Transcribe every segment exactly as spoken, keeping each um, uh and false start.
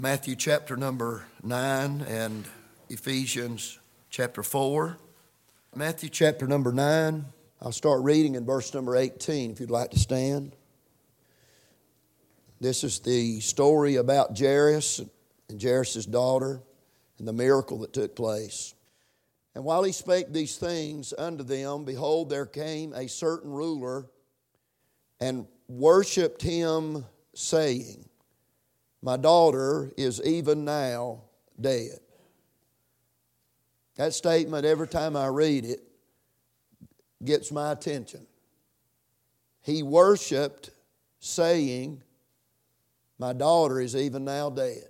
Matthew chapter number nine and Ephesians chapter four. Matthew chapter number nine, I'll start reading in verse number eighteen if you'd like to stand. This is the story about Jairus and Jairus' daughter and the miracle that took place. And while he spake these things unto them, behold, there came a certain ruler and worshipped him, saying, My daughter is even now dead. That statement, every time I read it, gets my attention. He worshiped, saying, My daughter is even now dead.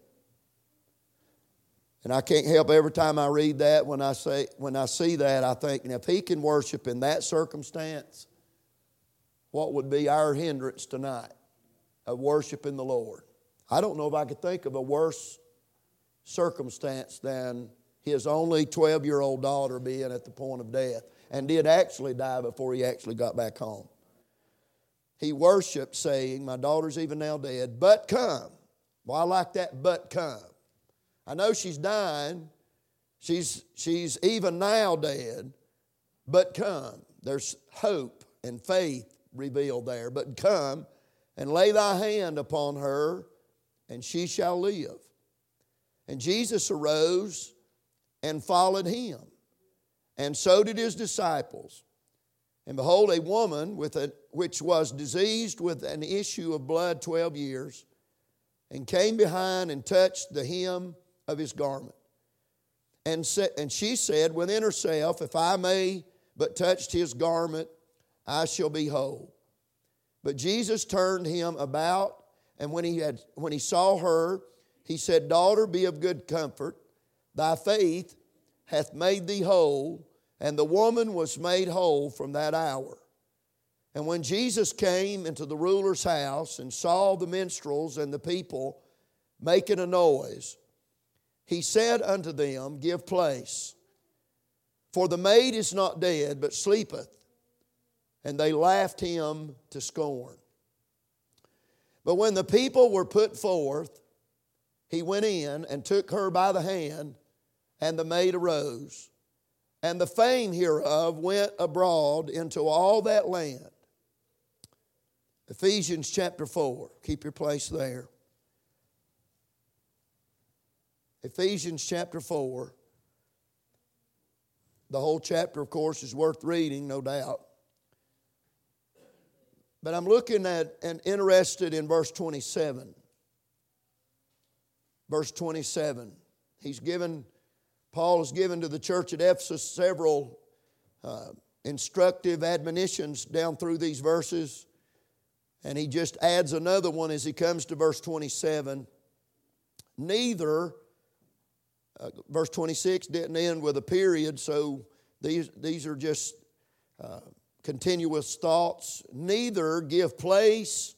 And I can't help every time I read that, when I say, when I see that, I think, if he can worship in that circumstance, what would be our hindrance tonight of worshiping the Lord? I don't know if I could think of a worse circumstance than his only twelve-year-old daughter being at the point of death, and did actually die before he actually got back home. He worshiped, saying, My daughter's even now dead, but come. Well, I like that, but come. I know she's dying. She's, she's even now dead, but come. There's hope and faith revealed there. But come and lay thy hand upon her, and she shall live. And Jesus arose and followed him, and so did his disciples. And behold, a woman with a, which was diseased with an issue of blood twelve years, and came behind and touched the hem of his garment. And, sa- and she said within herself, If I may but touch his garment, I shall be whole. But Jesus turned him about, and when he had when he saw her, he said, Daughter, be of good comfort. Thy faith hath made thee whole. And the woman was made whole from that hour. And when Jesus came into the ruler's house and saw the minstrels and the people making a noise, he said unto them, Give place, for the maid is not dead, but sleepeth. And they laughed him to scorn. But when the people were put forth, he went in and took her by the hand, and the maid arose. And the fame hereof went abroad into all that land. Ephesians chapter four. Keep your place there. Ephesians chapter four. The whole chapter, of course, is worth reading, no doubt. But I'm looking at and interested in verse twenty-seven. Verse twenty-seven. He's given, Paul has given to the church at Ephesus several uh, instructive admonitions down through these verses. And he just adds another one as he comes to verse twenty-seven. Neither, uh, verse twenty-six didn't end with a period, so these, these are just uh, continuous thoughts. Neither give place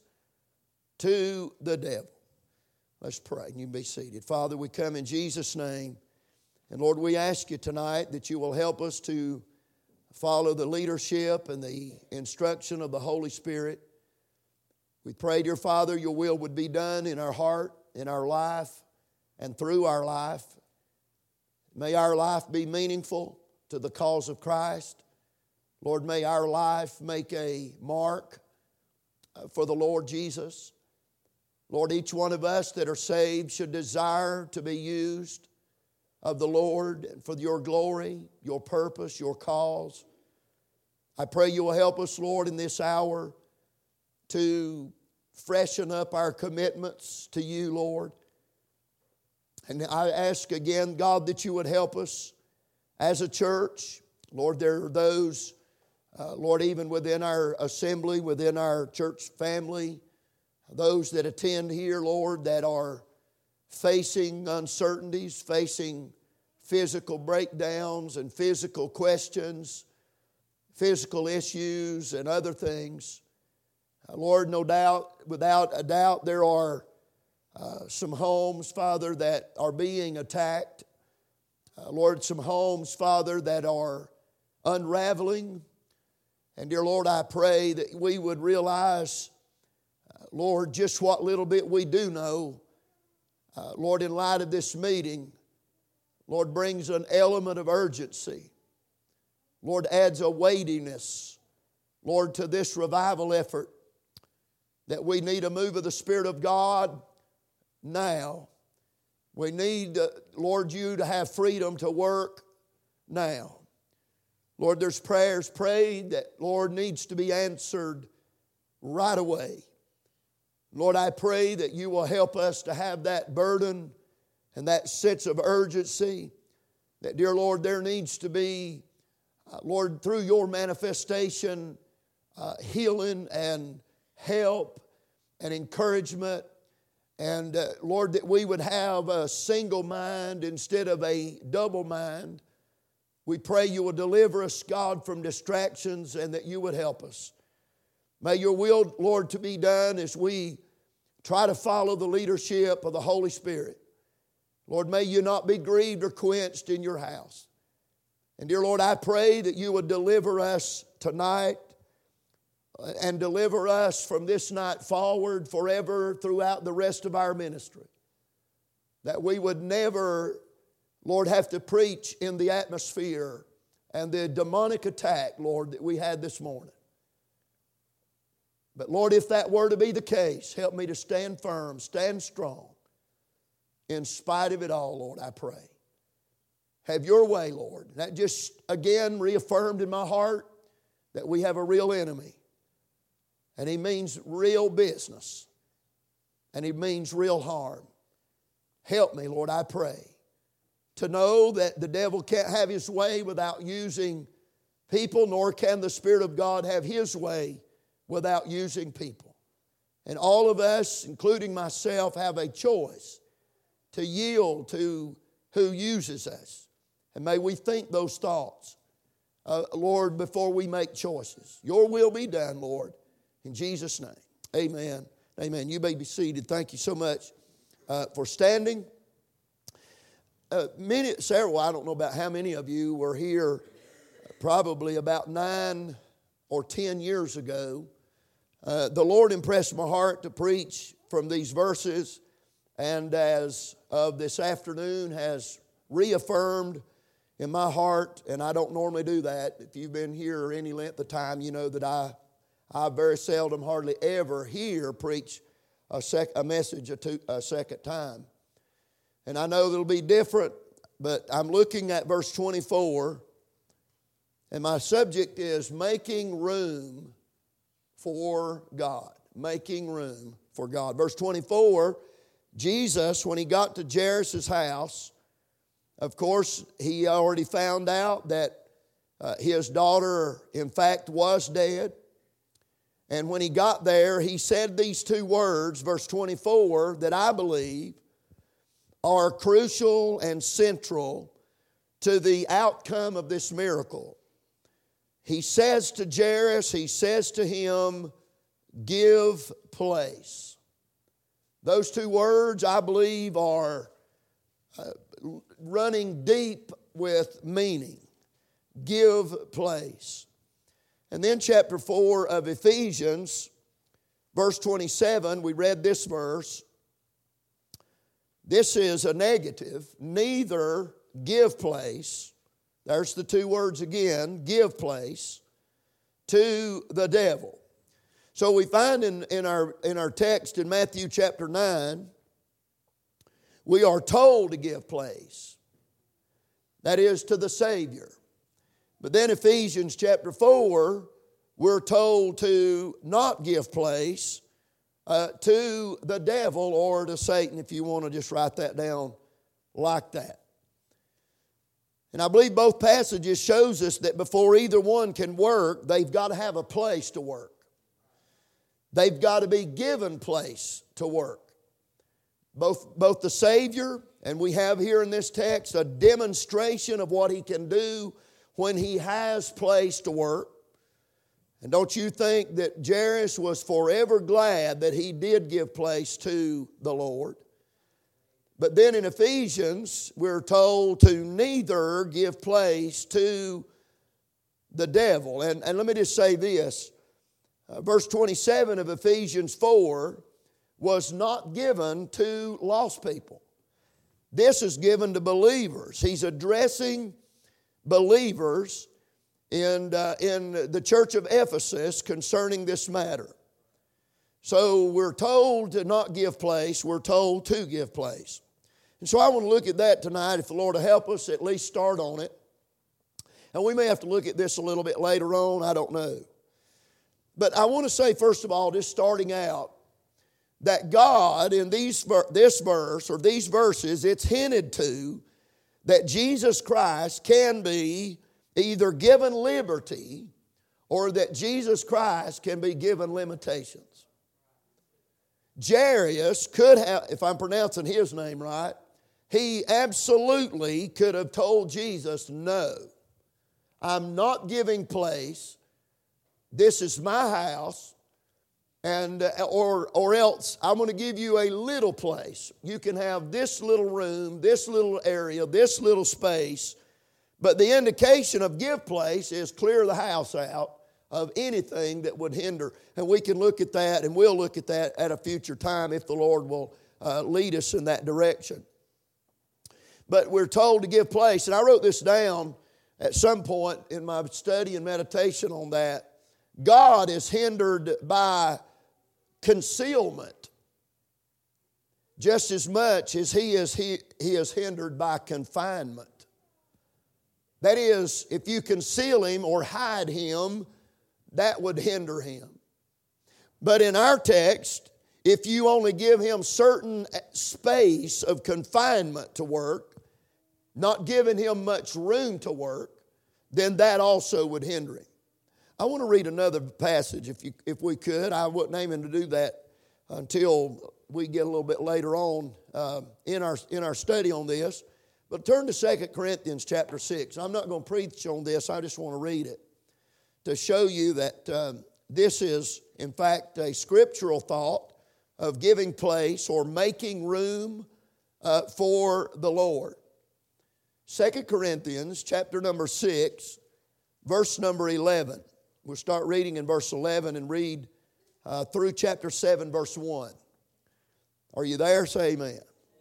to the devil. Let's pray and you be seated. Father, we come in Jesus' name. And Lord, we ask you tonight that you will help us to follow the leadership and the instruction of the Holy Spirit. We pray, dear Father, your will would be done in our heart, in our life, and through our life. May our life be meaningful to the cause of Christ. Lord, may our life make a mark for the Lord Jesus. Lord, each one of us that are saved should desire to be used of the Lord and for your glory, your purpose, your cause. I pray you will help us, Lord, in this hour to freshen up our commitments to you, Lord. And I ask again, God, that you would help us as a church. Lord, there are those, uh, Lord, even within our assembly, within our church family, those that attend here, Lord, that are facing uncertainties, facing physical breakdowns and physical questions, physical issues and other things. Uh, Lord, no doubt, without a doubt, there are uh, some homes, Father, that are being attacked. Uh, Lord, some homes, Father, that are unraveling. And dear Lord, I pray that we would realize, uh, Lord, just what little bit we do know, uh, Lord, in light of this meeting, Lord, brings an element of urgency. Lord, adds a weightiness, Lord, to this revival effort, that we need a move of the Spirit of God now. We need, uh, Lord, you to have freedom to work now. Lord, there's prayers prayed that, Lord, needs to be answered right away. Lord, I pray that you will help us to have that burden and that sense of urgency, that, dear Lord, there needs to be, uh, Lord, through your manifestation, uh, healing and help and encouragement. And, uh, Lord, that we would have a single mind instead of a double mind. We pray you will deliver us, God, from distractions and that you would help us. May your will, Lord, to be done as we try to follow the leadership of the Holy Spirit. Lord, may you not be grieved or quenched in your house. And dear Lord, I pray that you would deliver us tonight and deliver us from this night forward forever throughout the rest of our ministry. That we would never, Lord, have to preach in the atmosphere and the demonic attack, Lord, that we had this morning. But Lord, if that were to be the case, help me to stand firm, stand strong. In spite of it all, Lord, I pray. Have your way, Lord. That just, again, reaffirmed in my heart that we have a real enemy. And he means real business. And he means real harm. Help me, Lord, I pray, to know that the devil can't have his way without using people, nor can the Spirit of God have his way without using people. And all of us, including myself, have a choice to yield to who uses us. And may we think those thoughts, uh, Lord, before we make choices. Your will be done, Lord, in Jesus' name. Amen. Amen. You may be seated. Thank you so much uh, for standing. Uh, many, several, I don't know about how many of you were here probably about nine or ten years ago. Uh, the Lord impressed my heart to preach from these verses, and as of this afternoon has reaffirmed in my heart, and I don't normally do that. If you've been here any length of time, you know that I, I very seldom, hardly ever hear preach a, sec, a message a, two, a second time. And I know it'll be different, but I'm looking at verse twenty-four, and my subject is making room for God. Making room for God. Verse twenty-four, Jesus, when he got to Jairus' house, of course, he already found out that uh, his daughter, in fact, was dead. And when he got there, he said these two words, verse twenty-four, that I believe are crucial and central to the outcome of this miracle. He says to Jairus, he says to him, give place. Those two words, I believe, are uh, running deep with meaning. Give place. And then chapter four of Ephesians, verse twenty-seven, we read this verse. This is a negative. Neither give place. There's the two words again. Give place to the devil. So we find in, in, our, in our text in Matthew chapter nine, we are told to give place. That is to the Savior. But then Ephesians chapter four, we're told to not give place uh, to the devil or to Satan, if you want to just write that down like that. And I believe both passages shows us that before either one can work, they've got to have a place to work. They've got to be given place to work. Both, both the Savior, and we have here in this text a demonstration of what He can do when He has place to work. And don't you think that Jairus was forever glad that he did give place to the Lord? But then in Ephesians, we're told to neither give place to the devil. And, and let me just say this. Uh, verse twenty-seven of Ephesians four, was not given to lost people. This is given to believers. He's addressing believers in, uh, in the church of Ephesus concerning this matter. So we're told to not give place. We're told to give place. And so I want to look at that tonight. If the Lord will help us, at least start on it. And we may have to look at this a little bit later on. I don't know. But I want to say, first of all, just starting out, that God in these, this verse or these verses, it's hinted to that Jesus Christ can be either given liberty or that Jesus Christ can be given limitations. Jairus could have, if I'm pronouncing his name right, he absolutely could have told Jesus, no, I'm not giving place. This is my house. And, uh, or, or else I'm going to give you a little place. You can have this little room, this little area, this little space. But the indication of give place is clear the house out of anything that would hinder. And we can look at that, and we'll look at that at a future time if the Lord will uh, lead us in that direction. But we're told to give place. And I wrote this down at some point in my study and meditation on that. God is hindered by concealment just as much as he is, he, he is hindered by confinement. That is, if you conceal him or hide him, that would hinder him. But in our text, if you only give him certain space of confinement to work, not giving him much room to work, then that also would hinder him. I want to read another passage, if you, if we could. I wasn't aiming to do that until we get a little bit later on uh, in our in our study on this. But turn to Second Corinthians chapter six. I'm not going to preach on this. I just want to read it to show you that um, this is, in fact, a scriptural thought of giving place or making room uh, for the Lord. Second Corinthians chapter number six, verse number eleven. We'll start reading in verse eleven and read uh, through chapter seven, verse one. Are you there? Say amen.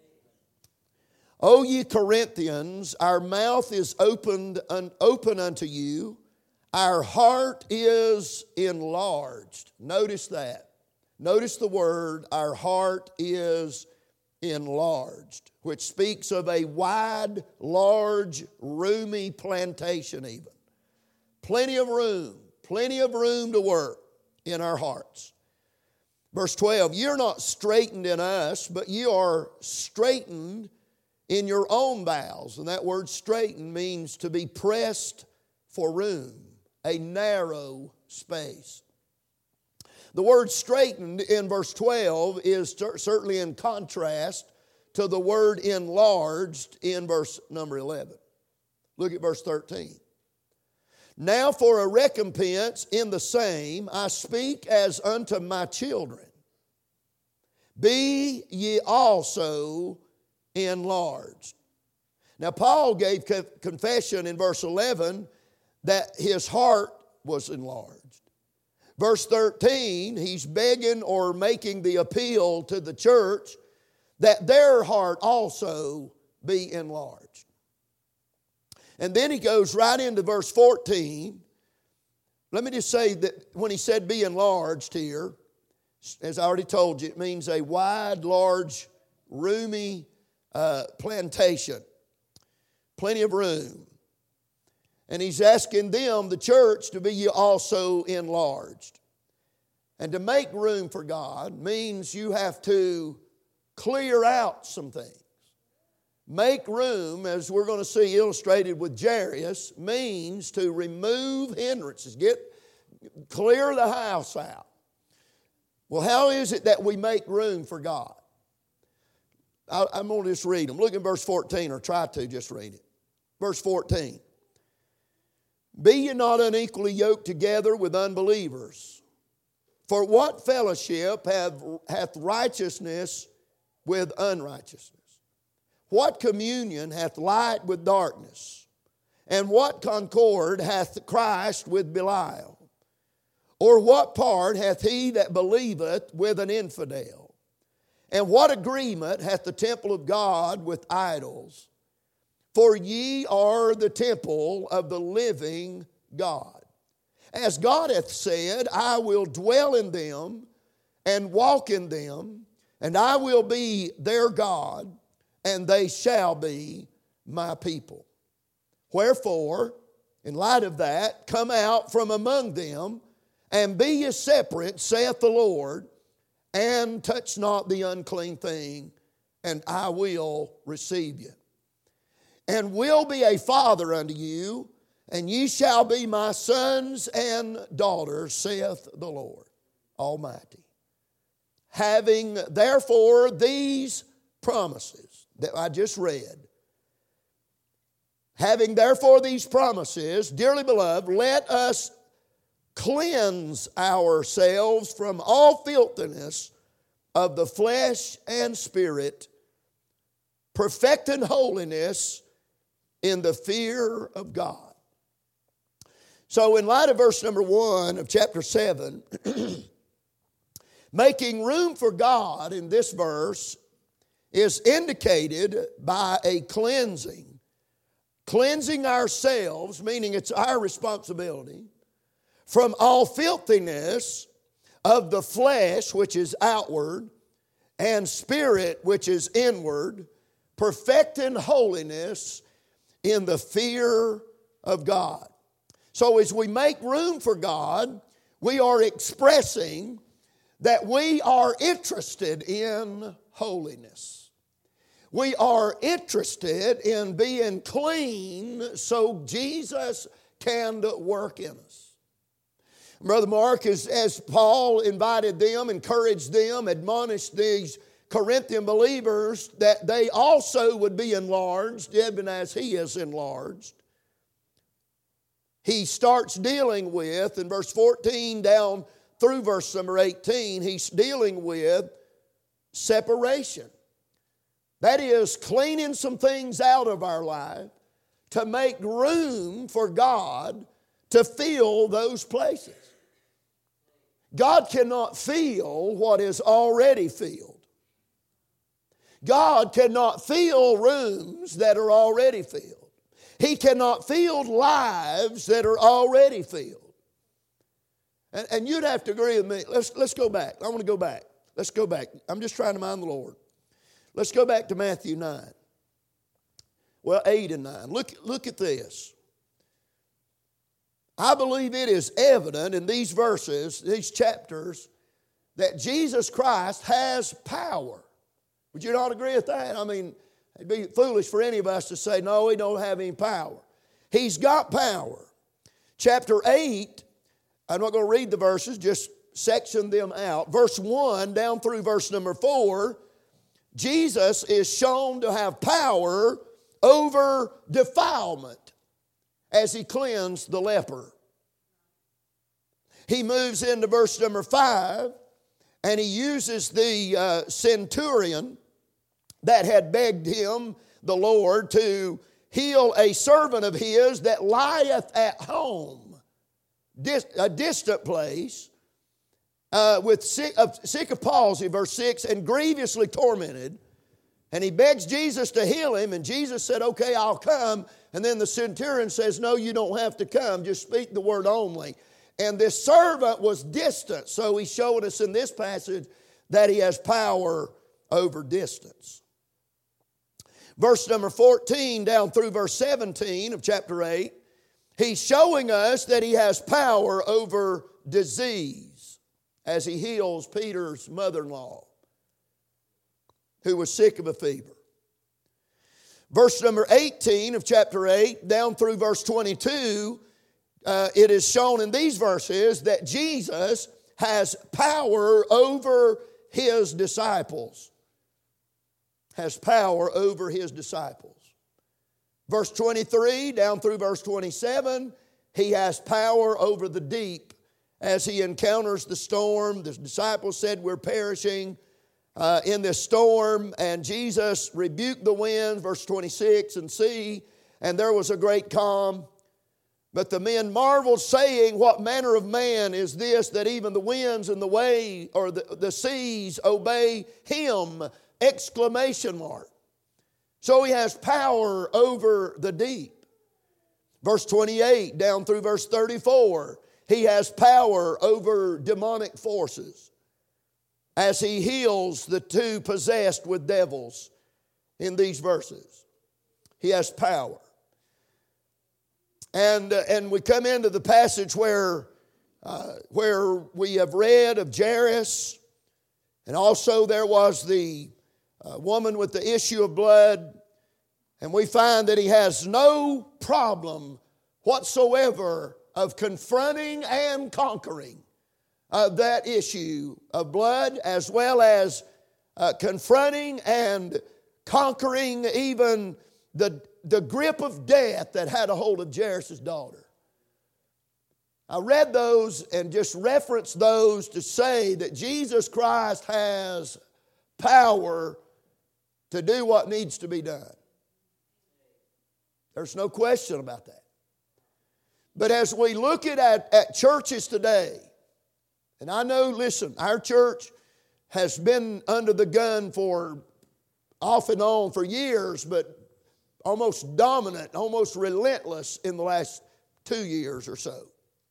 O ye Corinthians, our mouth is opened un, open unto you. Our heart is enlarged. Notice that. Notice the word, our heart is enlarged, which speaks of a wide, large, roomy plantation even. Plenty of room. Plenty of room to work in our hearts. Verse twelve, you're not straitened in us, but you are straitened in your own bowels. And that word straitened means to be pressed for room, a narrow space. The word straitened in verse twelve is certainly in contrast to the word enlarged in verse number eleven. Look at verse thirteen. Now for a recompense in the same, I speak as unto my children. Be ye also enlarged. Now Paul gave confession in verse eleven that his heart was enlarged. Verse thirteen, he's begging or making the appeal to the church that their heart also be enlarged. And then he goes right into verse fourteen. Let me just say that when he said be enlarged here, as I already told you, it means a wide, large, roomy uh, plantation. Plenty of room. And he's asking them, the church, to be also enlarged. And to make room for God means you have to clear out some things. Make room, as we're going to see illustrated with Jairus, means to remove hindrances. Get, clear the house out. Well, how is it that we make room for God? I, I'm going to just read them. Look at verse fourteen, or try to just read it. Verse fourteen. Be ye not unequally yoked together with unbelievers. For what fellowship have, hath righteousness with unrighteousness? What communion hath light with darkness? And what concord hath Christ with Belial? Or what part hath he that believeth with an infidel? And what agreement hath the temple of God with idols? For ye are the temple of the living God. As God hath said, I will dwell in them and walk in them, and I will be their God, and they shall be my people. Wherefore, in light of that, come out from among them, and be ye separate, saith the Lord, and touch not the unclean thing, and I will receive you. And will be a father unto you, and ye shall be my sons and daughters, saith the Lord Almighty. Having therefore these promises that I just read, having therefore these promises, dearly beloved, let us cleanse ourselves from all filthiness of the flesh and spirit, perfecting holiness in the fear of God. So in light of verse number one of chapter seven, making room for God in this verse is indicated by a cleansing. Cleansing ourselves, meaning it's our responsibility, from all filthiness of the flesh, which is outward, and spirit, which is inward, perfecting holiness in the fear of God. So as we make room for God, we are expressing that we are interested in holiness. We are interested in being clean so Jesus can work in us. Brother Mark, as, as Paul invited them, encouraged them, admonished these Corinthian believers that they also would be enlarged, even as he is enlarged, he starts dealing with, in verse fourteen down through verse number eighteen, he's dealing with separation. That is, cleaning some things out of our life to make room for God to fill those places. God cannot fill what is already filled. God cannot fill rooms that are already filled. He cannot fill lives that are already filled. And, and you'd have to agree with me. Let's, let's go back. I want to go back. Let's go back. I'm just trying to mind the Lord. Let's go back to Matthew nine. Well, eight and nine. Look, look at this. I believe it is evident in these verses, these chapters, that Jesus Christ has power. Would you not agree with that? I mean, it'd be foolish for any of us to say, no, he don't have any power. He's got power. Chapter eight, I'm not going to read the verses, just section them out. Verse one down through verse number four, Jesus is shown to have power over defilement as he cleansed the leper. He moves into verse number five, and he uses the uh, centurion that had begged him, the Lord, to heal a servant of his that lieth at home, dis- a distant place, uh, with sick of, sick of palsy, verse six, and grievously tormented. And he begs Jesus to heal him, and Jesus said, okay, I'll come. And then the centurion says, no, you don't have to come. Just speak the word only. And this servant was distant. So he showed us in this passage that he has power over distance. Verse number fourteen down through verse seventeen of chapter eight, he's showing us that he has power over disease as he heals Peter's mother-in-law, who was sick of a fever. Verse number eighteen of chapter eight, down through verse twenty-two, uh, it is shown in these verses that Jesus has power over his disciples. Has power over his disciples. Verse twenty-three, down through verse twenty-seven, he has power over the deep as he encounters the storm. The disciples said, we're perishing Uh, in this storm, and Jesus rebuked the wind, verse twenty-six, and sea, and there was a great calm. But the men marveled, saying, what manner of man is this, that even the winds and the way, or the, the seas obey him? Exclamation mark. So he has power over the deep. Verse twenty-eight down through verse thirty-four, he has power over demonic forces as he heals the two possessed with devils in these verses. He has power. And, uh, and we come into the passage where, uh, where we have read of Jairus, and also there was the uh, woman with the issue of blood, and we find that he has no problem whatsoever of confronting and conquering uh, that issue of blood, as well as uh, confronting and conquering even the the grip of death that had a hold of Jairus' daughter. I read those and just referenced those to say that Jesus Christ has power to do what needs to be done. There's no question about that. But as we look at, at, at churches today, and I know, listen, our church has been under the gun for off and on for years, but almost dominant, almost relentless in the last two years or so.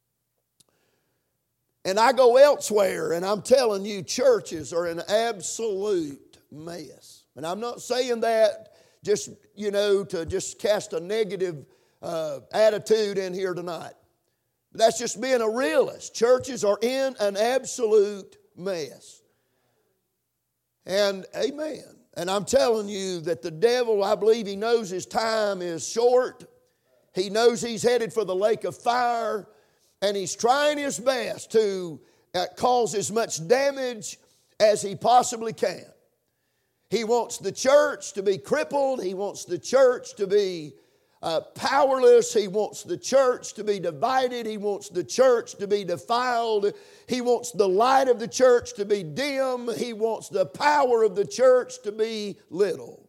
And I go elsewhere, and I'm telling you, churches are an absolute mess. And I'm not saying that just, you know, to just cast a negative uh, attitude in here tonight. That's just being a realist. Churches are in an absolute mess. And amen. And I'm telling you that the devil, I believe he knows his time is short. He knows he's headed for the lake of fire. And he's trying his best to uh, cause as much damage as he possibly can. He wants the church to be crippled. He wants the church to be uh, powerless. He wants the church to be divided. He wants the church to be defiled. He wants the light of the church to be dim. He wants the power of the church to be little.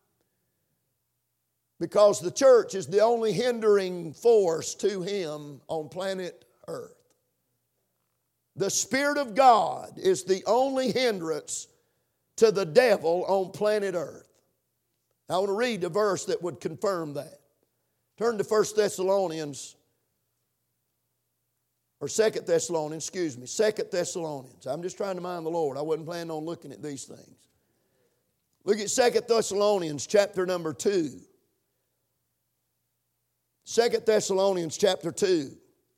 Because the church is the only hindering force to him on planet Earth. The Spirit of God is the only hindrance to the devil on planet Earth. I want to read a verse that would confirm that. Turn to First Thessalonians, or Second Thessalonians, excuse me, Second Thessalonians. I'm just trying to mind the Lord. I wasn't planning on looking at these things. Look at Second Thessalonians chapter number two. Second Thessalonians chapter two.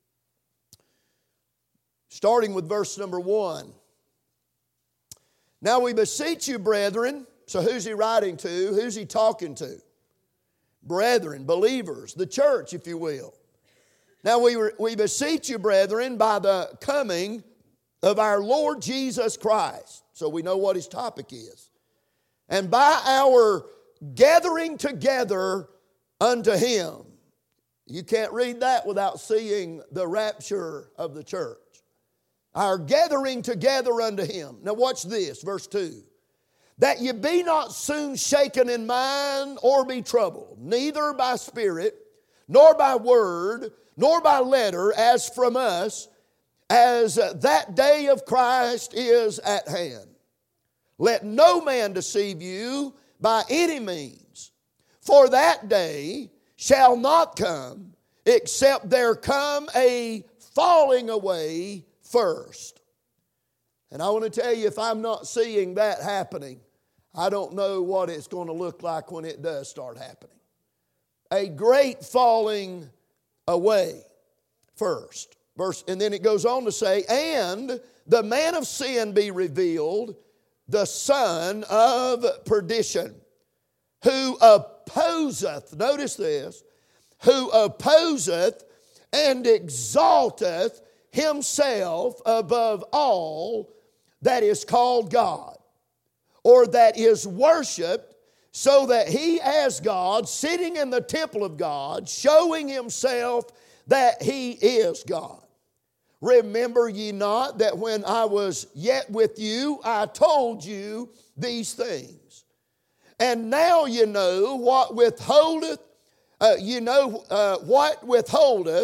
Starting with verse number one. Now we beseech you, brethren. So who's he writing to? Who's he talking to? Brethren, believers, the church, if you will. Now we, we beseech you, brethren, by the coming of our Lord Jesus Christ. So we know what his topic is. And by our gathering together unto him. You can't read that without seeing the rapture of the church. Our gathering together unto him. Now watch this, verse two. That ye be not soon shaken in mind or be troubled, neither by spirit, nor by word, nor by letter, as from us, as that day of Christ is at hand. Let no man deceive you by any means, for that day shall not come, except there come a falling away first. And I want to tell you, if I'm not seeing that happening, I don't know what it's going to look like when it does start happening. A great falling away first. Verse, and then it goes on to say, and the man of sin be revealed, the son of perdition, who opposeth, notice this, who opposeth and exalteth himself above all that is called God, or that is worshiped, so that he as God, sitting in the temple of God, showing himself that he is God. Remember ye not that when I was yet with you, I told you these things. And now you know what withholdeth, uh, you know uh, what withholdeth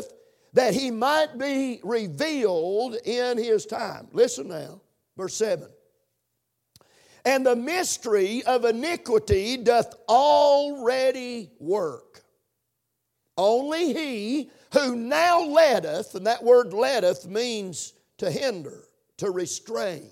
that he might be revealed in his time. Listen now, verse seven. And the mystery of iniquity doth already work. Only he who now letteth, and that word letteth means to hinder, to restrain.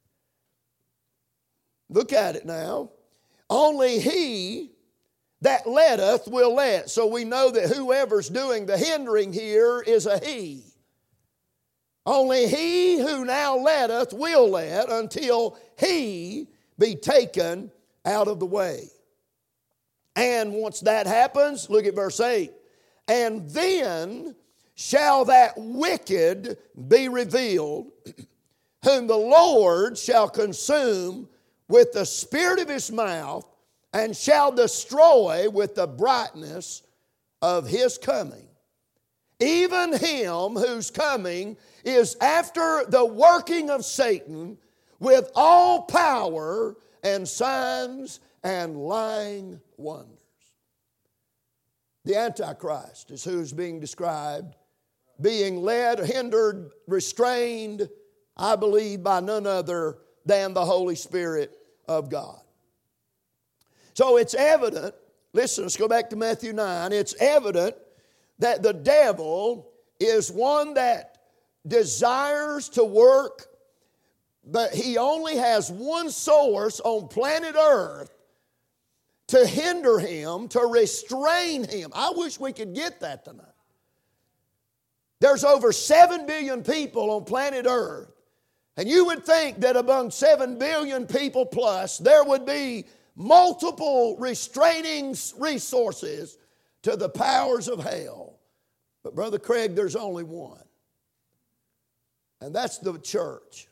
Look at it now. Only he that letteth will let. So we know that whoever's doing the hindering here is a he. Only he who now letteth will let until he be taken out of the way. And once that happens, look at verse eight. And then shall that wicked be revealed, whom the Lord shall consume with the spirit of his mouth, and shall destroy with the brightness of his coming. Even him whose coming is after the working of Satan with all power and signs and lying wonders. The Antichrist is who's being described, being led, hindered, restrained, I believe, by none other than the Holy Spirit of God. So it's evident, listen, let's go back to Matthew nine. It's evident that the devil is one that desires to work, but he only has one source on planet Earth to hinder him, to restrain him. I wish we could get that tonight. There's over seven billion people on planet Earth, and you would think that among seven billion people plus, there would be multiple restraining resources to the powers of hell. But Brother Craig, there's only one. And that's the church.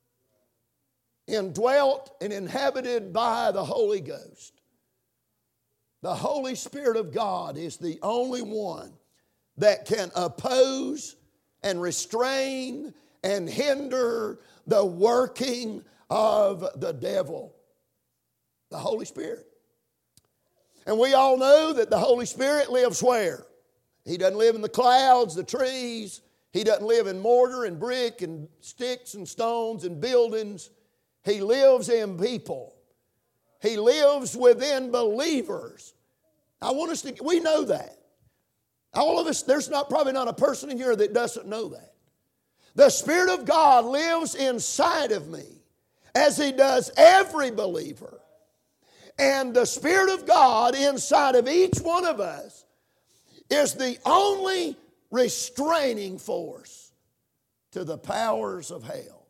Indwelt and inhabited by the Holy Ghost. The Holy Spirit of God is the only one that can oppose and restrain and hinder the working of the devil. The Holy Spirit. And we all know that the Holy Spirit lives where? He doesn't live in the clouds, the trees. He doesn't live in mortar and brick and sticks and stones and buildings. He lives in people. He lives within believers. I want us to, we know that. All of us, there's not probably not a person in here that doesn't know that. The Spirit of God lives inside of me, as He does every believer. And the Spirit of God inside of each one of us is the only restraining force to the powers of hell.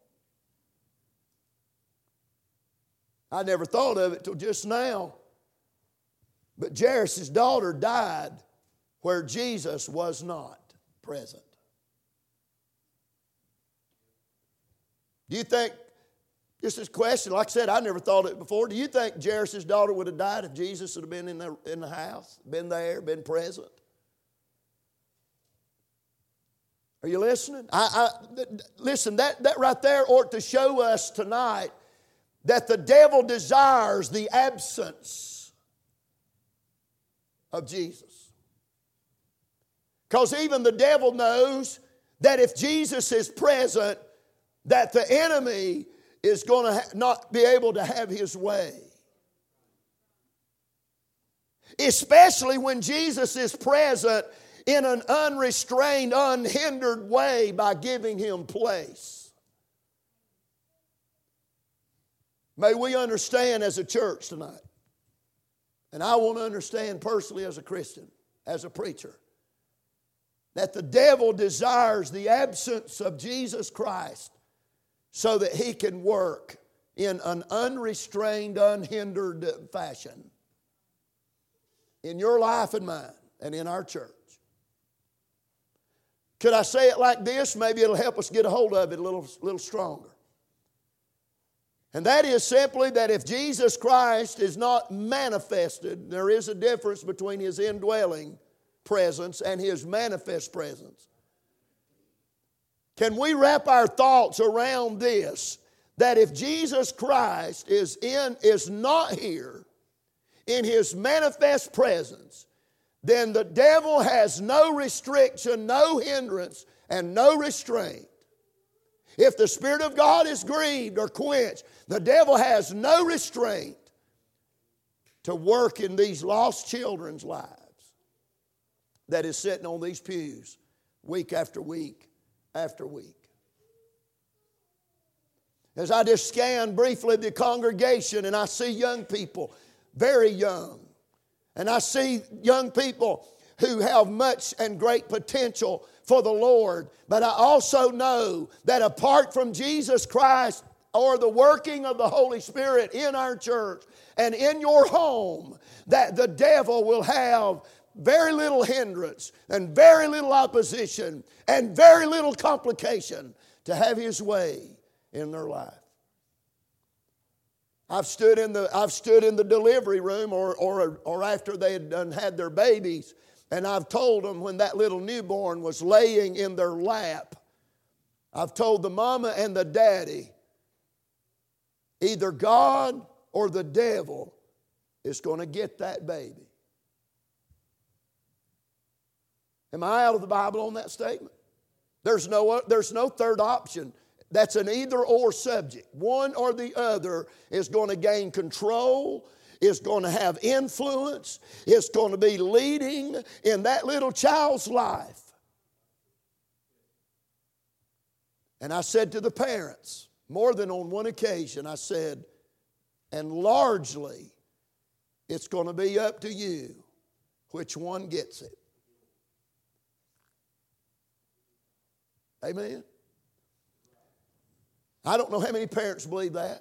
I never thought of it till just now. But Jairus' daughter died where Jesus was not present. Do you think, just this question, like I said, I never thought of it before. Do you think Jairus' daughter would have died if Jesus would have been in the, in the house, been there, been present? Are you listening? I, I, listen, that, that right there ought to show us tonight that the devil desires the absence of Jesus. Because even the devil knows that if Jesus is present, that the enemy is going to ha- not be able to have his way. Especially when Jesus is present in an unrestrained, unhindered way by giving him place. May we understand as a church tonight, and I want to understand personally as a Christian, as a preacher, that the devil desires the absence of Jesus Christ so that he can work in an unrestrained, unhindered fashion in your life and mine and in our church. Could I say it like this? Maybe it'll help us get a hold of it a little, little stronger. And that is simply that if Jesus Christ is not manifested, there is a difference between His indwelling presence and His manifest presence. Can we wrap our thoughts around this? That if Jesus Christ is in, is not here in His manifest presence, then the devil has no restriction, no hindrance, and no restraint. If the Spirit of God is grieved or quenched, the devil has no restraint to work in these lost children's lives that is sitting on these pews week after week after week. As I just scan briefly the congregation and I see young people, very young, and I see young people who have much and great potential for the Lord, but I also know that apart from Jesus Christ or the working of the Holy Spirit in our church and in your home, that the devil will have very little hindrance and very little opposition and very little complication to have his way in their life. I've stood in the I've stood in the delivery room or or or after they had done had their babies, and I've told them when that little newborn was laying in their lap, I've told the mama and the daddy, either God or the devil is going to get that baby. Am I out of the Bible on that statement? There's no, there's no third option. That's an either-or subject. One or the other is going to gain control, is going to have influence, is going to be leading in that little child's life. And I said to the parents, more than on one occasion, I said, and largely, it's going to be up to you which one gets it. Amen? I don't know how many parents believe that.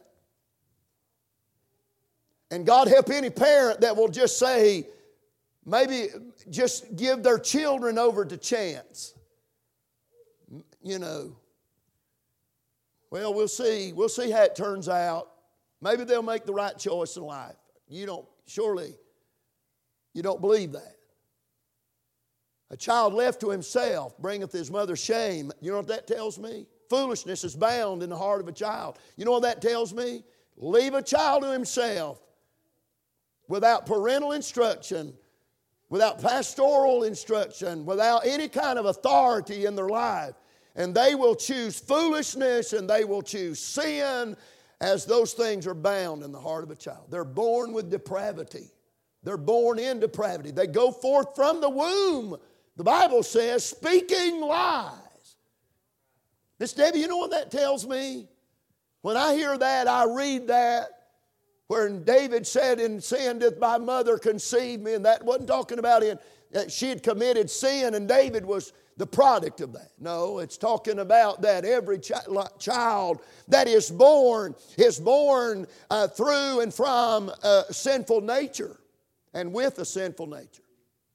And God help any parent that will just say, maybe just give their children over to chance. You know, well, we'll see. We'll see how it turns out. Maybe they'll make the right choice in life. You don't, surely, you don't believe that. A child left to himself bringeth his mother shame. You know what that tells me? Foolishness is bound in the heart of a child. You know what that tells me? Leave a child to himself without parental instruction, without pastoral instruction, without any kind of authority in their life, and they will choose foolishness and they will choose sin, as those things are bound in the heart of a child. They're born with depravity. They're born in depravity. They go forth from the womb, the Bible says, speaking lies. Miss Debbie, you know what that tells me? When I hear that, I read that, where David said, in sin doth my mother conceive me, and that wasn't talking about in, that she had committed sin and David was the product of that. No, it's talking about that every chi- child that is born is born uh, through and from a sinful nature and with a sinful nature.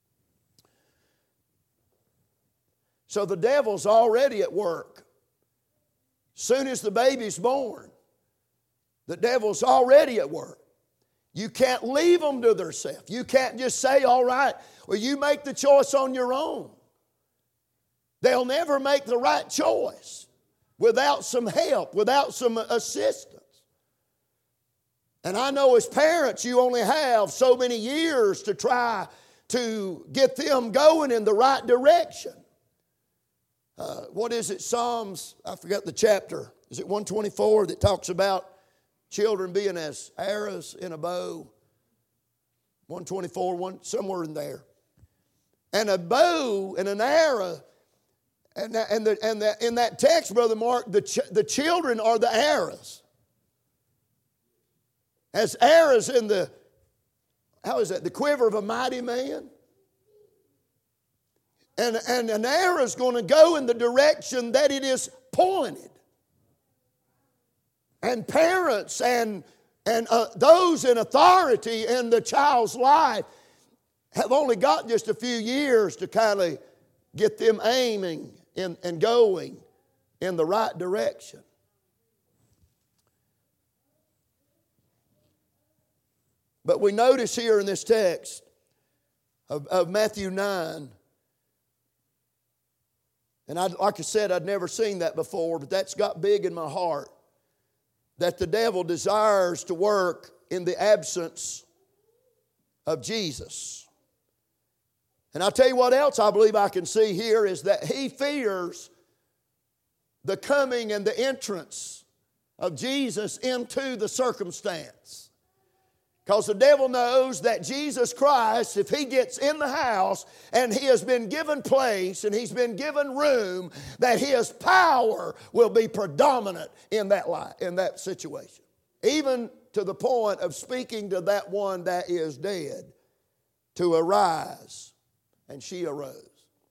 So the devil's already at work. Soon as the baby's born, the devil's already at work. You can't leave them to themselves. You can't just say, all right, well, you make the choice on your own. They'll never make the right choice without some help, without some assistance. And I know as parents, you only have so many years to try to get them going in the right direction. Uh, what is it? Psalms, I forgot the chapter. Is it one twenty-four that talks about children being as arrows in a bow? one twenty-four, one, somewhere in there. And a bow and an arrow, and, that, and, the, and the, in that text, Brother Mark, the, ch- the children are the arrows. As arrows in the, how is that, the quiver of a mighty man? And, and an arrow is going to go in the direction that it is pointed. And parents and, and uh, those in authority in the child's life have only got just a few years to kind of get them aiming in, and going in the right direction. But we notice here in this text of, of Matthew nine, and I, like I said, I'd never seen that before, but that's got big in my heart, that the devil desires to work in the absence of Jesus. And I'll tell you what else I believe I can see here is that he fears the coming and the entrance of Jesus into the circumstance. Because the devil knows that Jesus Christ, if he gets in the house and he has been given place and he's been given room, that his power will be predominant in that life, in that situation. Even to the point of speaking to that one that is dead to arise. And she arose.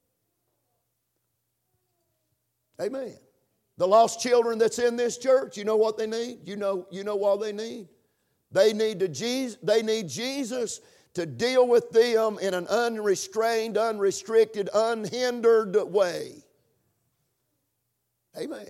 Amen. The lost children that's in this church, you know what they need? You know, you know what they need? They need, to Jesus, they need Jesus to deal with them in an unrestrained, unrestricted, unhindered way. Amen.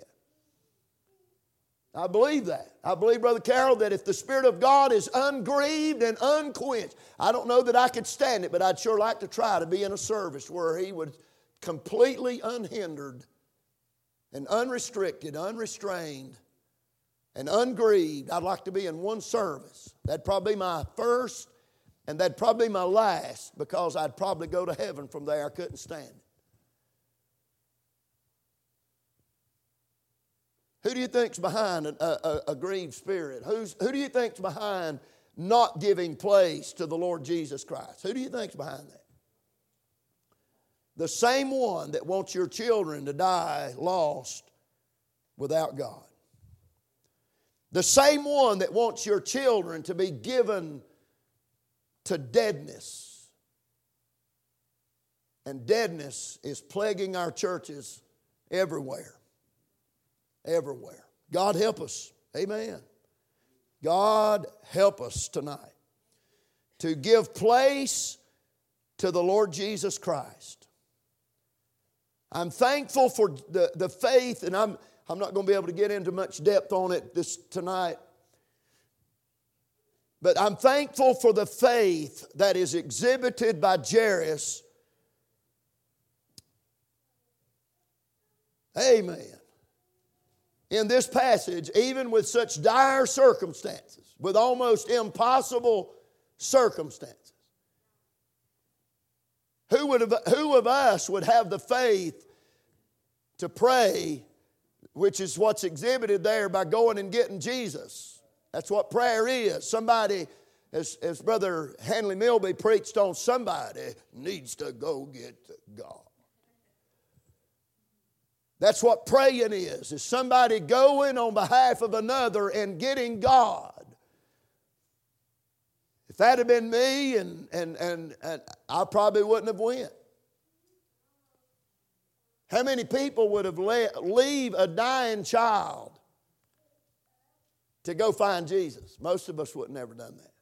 I believe that. I believe, Brother Carroll, that if the Spirit of God is ungrieved and unquenched, I don't know that I could stand it, but I'd sure like to try to be in a service where He would completely unhindered and unrestricted, unrestrained, and ungrieved. I'd like to be in one service. That'd probably be my first, and that'd probably be my last, because I'd probably go to heaven from there. I couldn't stand it. Who do you think's behind a, a, a grieved spirit? Who's, who do you think's behind not giving place to the Lord Jesus Christ? Who do you think's behind that? The same one that wants your children to die lost without God. The same one that wants your children to be given to deadness. And deadness is plaguing our churches everywhere. Everywhere. God help us. Amen. God help us tonight to give place to the Lord Jesus Christ. I'm thankful for the, the faith, and I'm, I'm not going to be able to get into much depth on it this tonight. But I'm thankful for the faith that is exhibited by Jairus. Amen. In this passage, even with such dire circumstances, with almost impossible circumstances, who would have, who of us would have the faith to pray, which is what's exhibited there by going and getting Jesus? That's what prayer is. Somebody, as, as Brother Hanley Milby preached on, somebody needs to go get God. That's what praying is, is somebody going on behalf of another and getting God. If that had been me, and, and, and, and I probably wouldn't have went. How many people would have let, leave a dying child to go find Jesus? Most of us wouldn't have ever done that.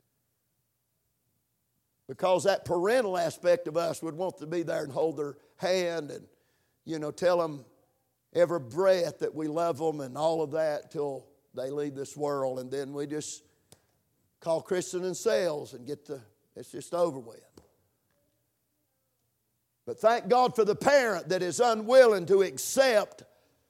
Because that parental aspect of us would want to be there and hold their hand and, you know, tell them every breath that we love them and all of that till they leave this world. And then we just call Christian and sales and get the, it's just over with. But thank God for the parent that is unwilling to accept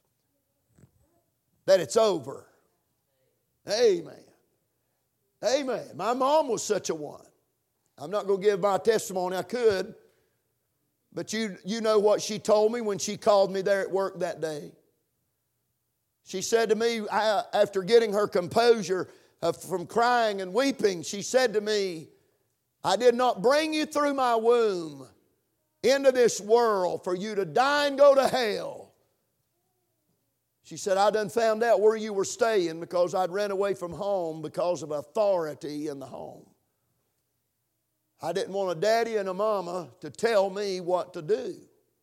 that it's over. Amen. Amen. My mom was such a one. I'm not going to give my testimony. I could. But you, you know what she told me when she called me there at work that day. She said to me, I, after getting her composure uh, from crying and weeping, she said to me, I did not bring you through my womb into this world for you to die and go to hell. She said, I done found out where you were staying because I'd ran away from home because of authority in the home. I didn't want a daddy and a mama to tell me what to do.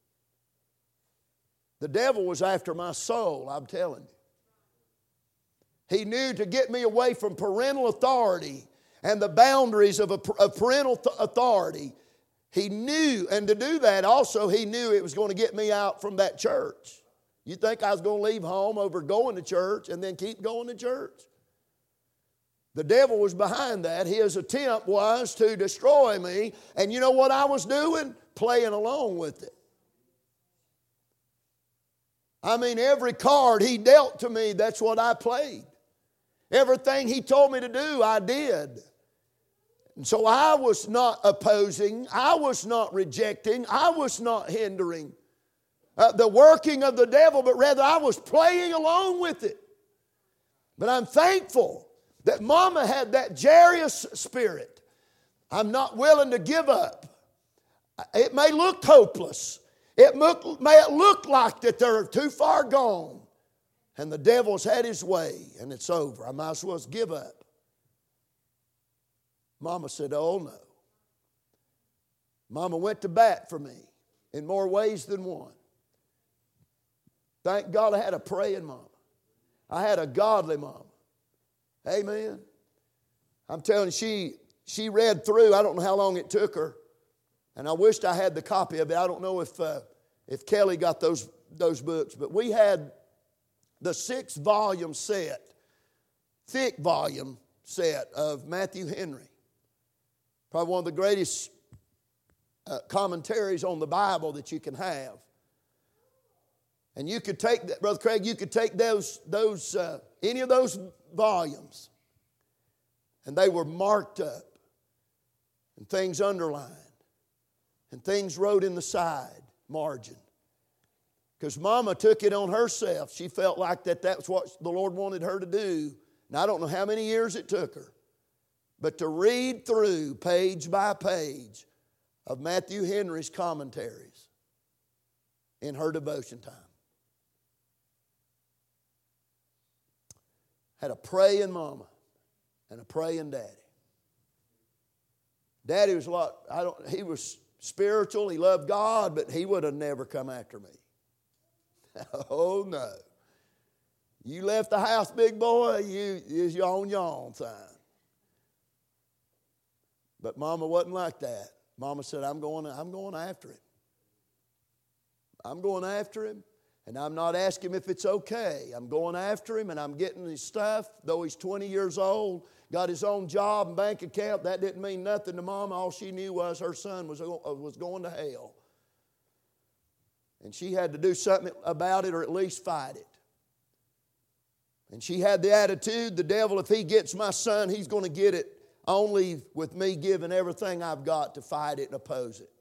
The devil was after my soul, I'm telling you. He knew to get me away from parental authority and the boundaries of, a, of parental th- authority. He knew, and to do that also, he knew it was going to get me out from that church. You think I was going to leave home over going to church and then keep going to church? The devil was behind that. His attempt was to destroy me. And you know what I was doing? Playing along with it. I mean, every card he dealt to me, that's what I played. Everything he told me to do, I did. And so I was not opposing, I was not rejecting, I was not hindering uh, the working of the devil, but rather I was playing along with it. But I'm thankful that Mama had that Jairus spirit. I'm not willing to give up. It may look hopeless. It look, may look like that they're too far gone. And the devil's had his way and it's over. I might as well give up. Mama said, oh no. Mama went to bat for me in more ways than one. Thank God I had a praying mama. I had a godly mama. Amen. I'm telling you, she, she read through, I don't know how long it took her, and I wished I had the copy of it. I don't know if, uh, if Kelly got those, those books, but we had the six volume set, thick volume set of Matthew Henry. Probably one of the greatest uh, commentaries on the Bible that you can have. And you could take that, Brother Craig, you could take those, those uh, any of those volumes, and they were marked up, and things underlined, and things wrote in the side margin. Because Mama took it on herself. She felt like that that's what the Lord wanted her to do. And I don't know how many years it took her. But to read through page by page of Matthew Henry's commentaries in her devotion time. Had a praying mama and a praying daddy. Daddy was a lot, I don't, he was spiritual, he loved God, but he would have never come after me. Oh no. You left the house, big boy, you is your own your own son. But Mama wasn't like that. Mama said, I'm going, I'm going after him. I'm going after him, and I'm not asking him if it's okay. I'm going after him, and I'm getting his stuff. Though he's twenty years old, got his own job and bank account, that didn't mean nothing to Mama. All she knew was her son was, was going to hell. And she had to do something about it, or at least fight it. And she had the attitude, the devil, if he gets my son, he's going to get it only with me giving everything I've got to fight it and oppose it.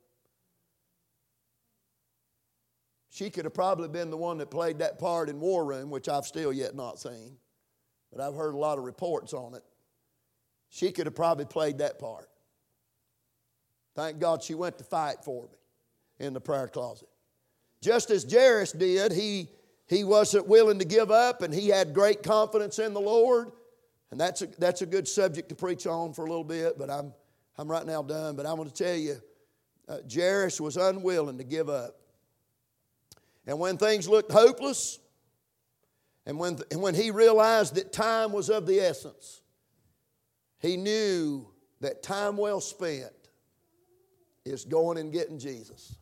She could have probably been the one that played that part in War Room, which I've still yet not seen. But I've heard a lot of reports on it. She could have probably played that part. Thank God she went to fight for me in the prayer closet. Just as Jairus did, he, he wasn't willing to give up, and he had great confidence in the Lord. And that's a, that's a good subject to preach on for a little bit, but I'm, I'm right now done. But I'm going to tell you, uh, Jairus was unwilling to give up. And when things looked hopeless, and when, and when he realized that time was of the essence, he knew that time well spent is going and getting Jesus.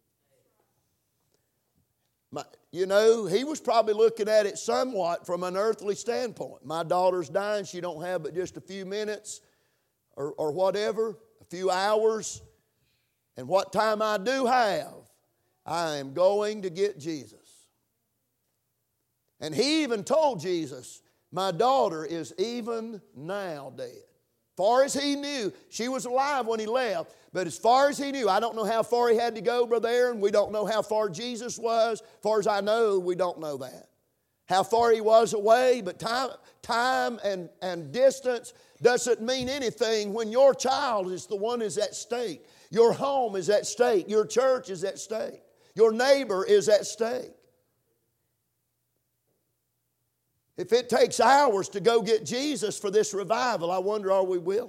My, you know, he was probably looking at it somewhat from an earthly standpoint. My daughter's dying. She don't have but just a few minutes or, or whatever, a few hours. And what time I do have, I am going to get Jesus. And he even told Jesus, my daughter is even now dead. Far as he knew, she was alive when he left, but as far as he knew, I don't know how far he had to go, Brother Aaron. We don't know how far Jesus was. As far as I know, we don't know that. How far he was away, but time, time and, and distance doesn't mean anything when your child is the one is at stake. Your home is at stake. Your church is at stake. Your neighbor is at stake. If it takes hours to go get Jesus for this revival, I wonder, are we willing?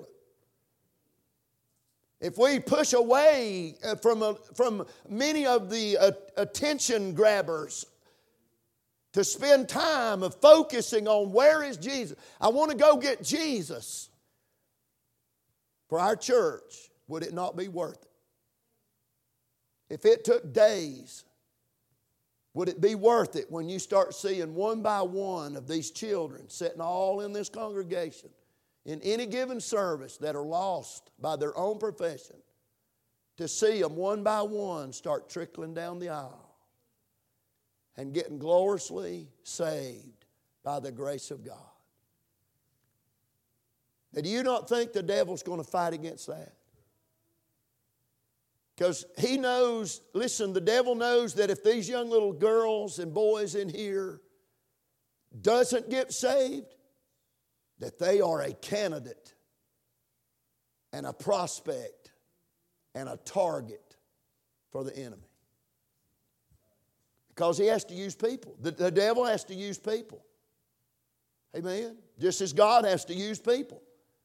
If we push away from, a, from many of the uh, attention grabbers to spend time of focusing on where is Jesus, I want to go get Jesus for our church, would it not be worth it? If it took days, would it be worth it when you start seeing one by one of these children sitting all in this congregation in any given service that are lost by their own profession, to see them one by one start trickling down the aisle and getting gloriously saved by the grace of God? And do you not think the devil's going to fight against that? Because he knows, listen, the devil knows that if these young little girls and boys in here doesn't get saved, that they are a candidate and a prospect and a target for the enemy. Because he has to use people. The, the devil has to use people. Amen. Just as God has to use people.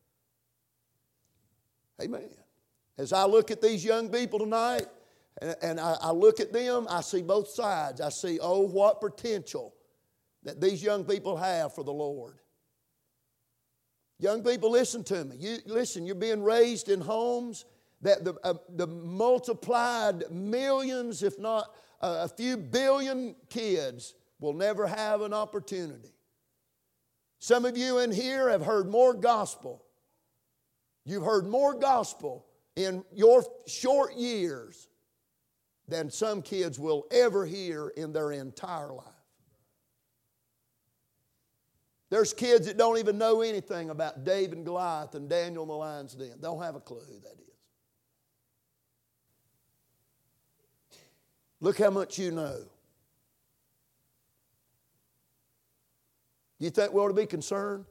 Amen. As I look at these young people tonight, and, and I, I look at them, I see both sides. I see, oh, what potential that these young people have for the Lord. Young people, listen to me. You listen, you're being raised in homes that the, uh, the multiplied millions, if not uh, a few billion kids, will never have an opportunity. Some of you in here have heard more gospel. You've heard more gospel in your short years than some kids will ever hear in their entire life. There's kids that don't even know anything about David and Goliath and Daniel and the lion's den. They don't have a clue who that is. Look how much you know. You think we ought to be concerned?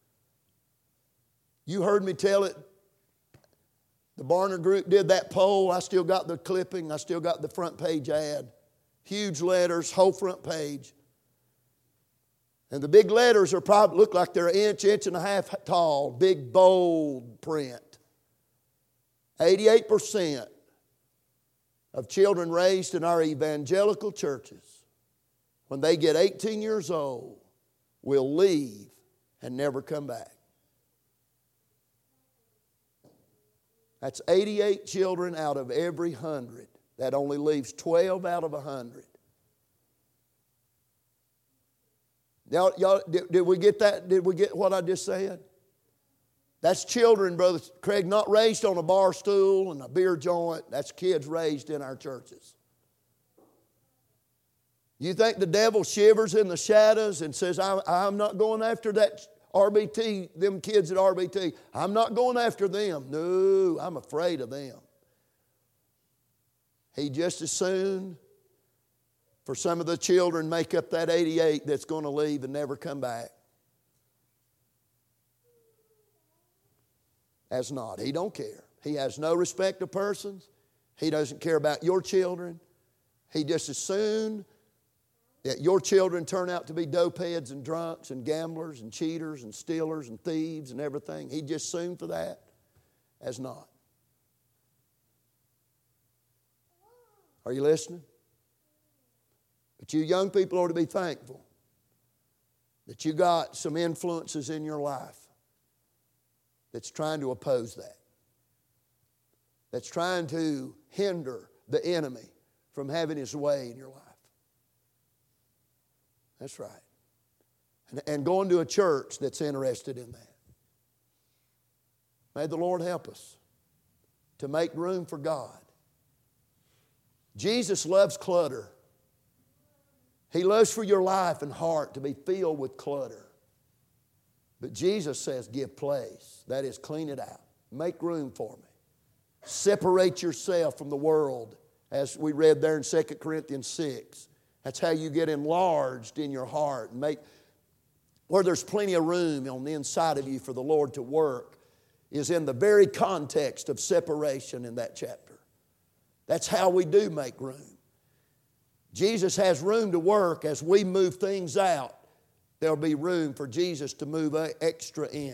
You heard me tell it. The Barner Group did that poll. I still got the clipping. I still got the front page ad. Huge letters, whole front page. And the big letters are probably look like they're an inch, inch and a half tall. Big, bold print. eighty-eight percent of children raised in our evangelical churches, when they get eighteen years old, will leave and never come back. That's eighty-eight children out of every hundred. That only leaves twelve out of a hundred. Y'all, y'all, did, did we get that? Did we get what I just said? That's children, Brother Craig, not raised on a bar stool and a beer joint. That's kids raised in our churches. You think the devil shivers in the shadows and says, I'm, I'm not going after that R B T, them kids at R B T. I'm not going after them. No, I'm afraid of them. He just as soon, for some of the children, make up that eighty-eight that's going to leave and never come back. As not. He don't care. He has no respect of persons. He doesn't care about your children. He just as soon that your children turn out to be dopeheads and drunks and gamblers and cheaters and stealers and thieves and everything. He'd just soon for that as not. Are you listening? But you young people ought to be thankful that you got some influences in your life that's trying to oppose that. That's trying to hinder the enemy from having his way in your life. That's right. And, and going to a church that's interested in that. May the Lord help us to make room for God. Jesus loves clutter. He loves for your life and heart to be filled with clutter. But Jesus says, give place. That is, clean it out. Make room for me. Separate yourself from the world, as we read there in Second Corinthians six. That's how you get enlarged in your heart and make where there's plenty of room on the inside of you for the Lord to work is in the very context of separation in that chapter. That's how we do make room. Jesus has room to work as we move things out. There'll be room for Jesus to move extra in.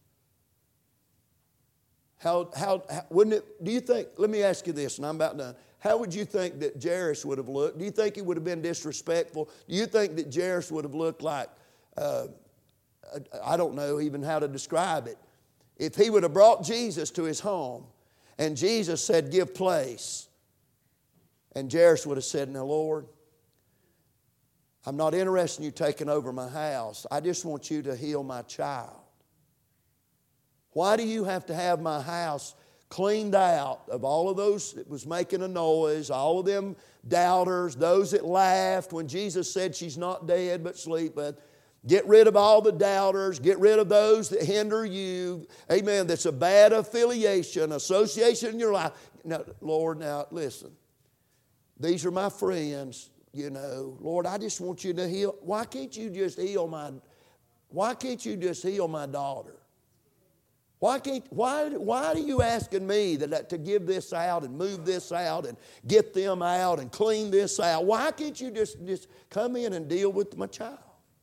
How, how, how, wouldn't it, do you think, let me ask you this, and I'm about done. How would you think that Jairus would have looked? Do you think he would have been disrespectful? Do you think that Jairus would have looked like, uh, I don't know even how to describe it. If he would have brought Jesus to his home and Jesus said, give place, and Jairus would have said, now Lord, I'm not interested in you taking over my house. I just want you to heal my child. Why do you have to have my house cleaned out of all of those that was making a noise, all of them doubters, those that laughed when Jesus said she's not dead but sleepeth? Get rid of all the doubters. Get rid of those that hinder you. Amen. That's a bad affiliation, association in your life. Now, Lord, now listen. These are my friends, you know. Lord, I just want you to heal. Why can't you just heal my, why can't you just heal my daughter? Why can't, why, why are you asking me that, to give this out and move this out and get them out and clean this out? Why can't you just, just come in and deal with my child?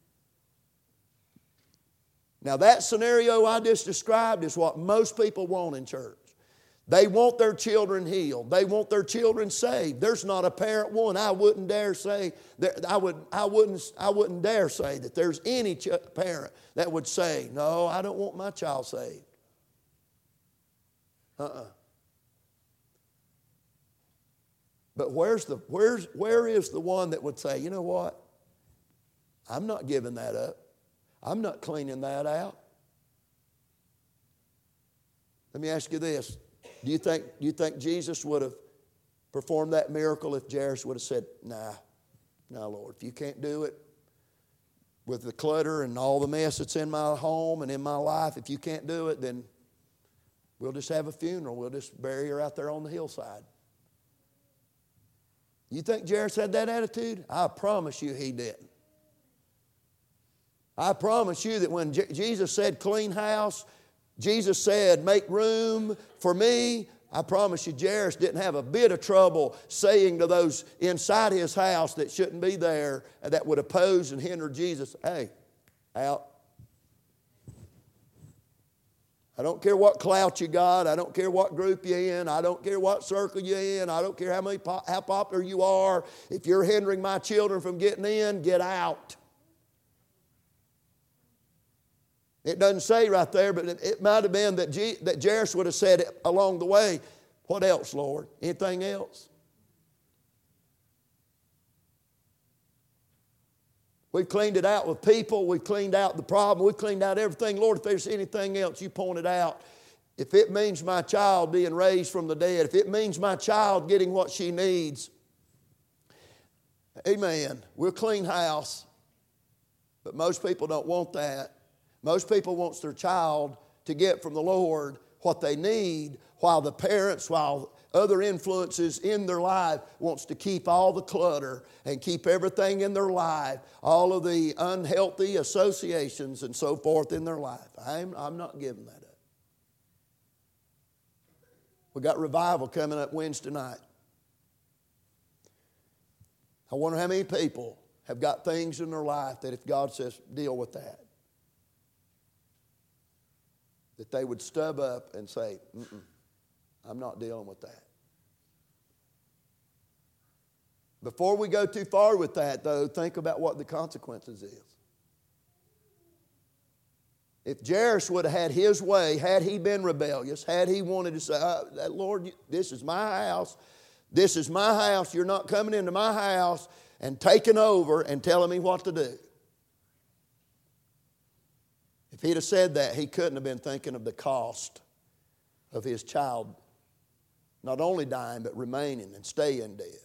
Now that scenario I just described is what most people want in church. They want their children healed. They want their children saved. There's not a parent one. I wouldn't dare say that I would. I wouldn't. I wouldn't dare say that there's any ch- parent that would say, "No, I don't want my child saved." Uh-uh. But where's the where's where is the one that would say, "You know what? I'm not giving that up. I'm not cleaning that out." Let me ask you this. Do you think, do you think Jesus would have performed that miracle if Jairus would have said, nah, no, Lord, if you can't do it with the clutter and all the mess that's in my home and in my life, if you can't do it, then we'll just have a funeral. We'll just bury her out there on the hillside. You think Jairus had that attitude? I promise you he didn't. I promise you that when J- Jesus said clean house, Jesus said, make room for me. I promise you, Jairus didn't have a bit of trouble saying to those inside his house that shouldn't be there, that would oppose and hinder Jesus, hey, out. I don't care what clout you got. I don't care what group you're in. I don't care what circle you're in. I don't care how, many, how popular you are. If you're hindering my children from getting in, get out. It doesn't say right there, but it might have been that, G, that Jairus would have said it along the way, what else, Lord? Anything else? We've cleaned it out with people. We've cleaned out the problem. We've cleaned out everything. Lord, if there's anything else, you point it out. If it means my child being raised from the dead, if it means my child getting what she needs, amen, we'll clean house. But most people don't want that. Most people want their child to get from the Lord what they need, while the parents, while other influences in their life wants to keep all the clutter and keep everything in their life, all of the unhealthy associations and so forth in their life. I'm, I'm not giving that up. We got revival coming up Wednesday night. I wonder how many people have got things in their life that if God says, deal with that, that they would stub up and say, mm-mm, I'm not dealing with that. Before we go too far with that, though, think about what the consequences is. If Jairus would have had his way, had he been rebellious, had he wanted to say, oh, Lord, this is my house, this is my house, you're not coming into my house and taking over and telling me what to do. If he'd have said that, he couldn't have been thinking of the cost of his child not only dying, but remaining and staying dead.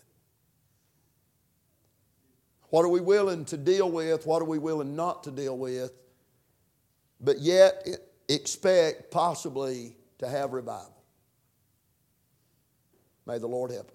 What are we willing to deal with? What are we willing not to deal with? But yet expect possibly to have revival. May the Lord help us.